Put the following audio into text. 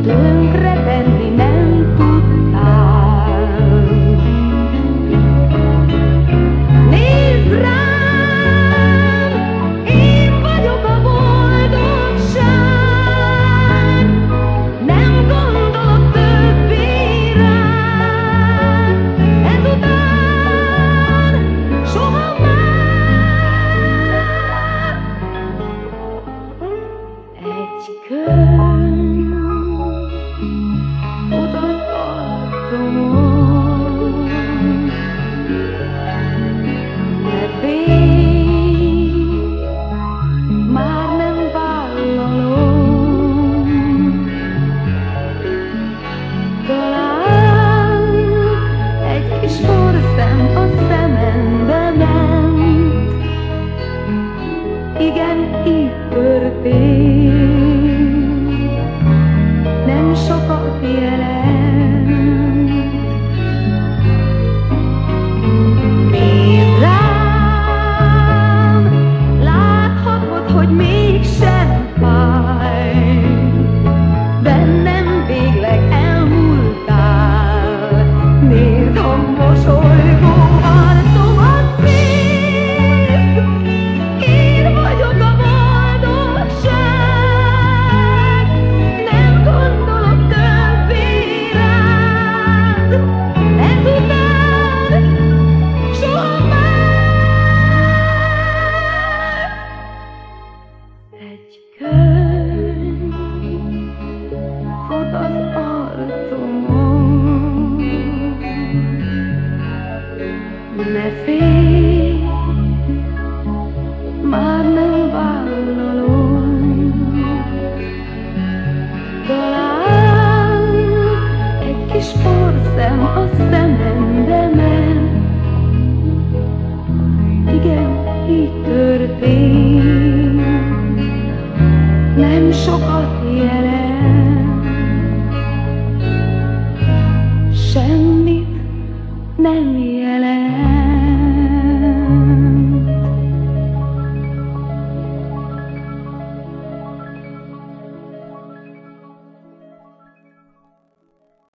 tönkretenni nem tudtál. Nézd rám, én vagyok a boldogság, nem gondolok többé rád, ezután soha már. Egy könyv fut az arcomon, de félj, már nem vállalom. Talán egy kis porszem a szemembe ment, igen, így történt, nem sokat jelent. Nézd rám, láthatod, hogy mégsem fáj, bennem végleg elmúltál. Nézd a mosolygó arcomat, nézd, én vagyok a boldogság, nem gondolok többé rád, ezután soha már. Egy könyv fut az arcomon, ne félj, már nem vállalom. Talán egy kis porszem a szemembe ment, igen, így történt, nem sokat jelent, semmit nem jelent.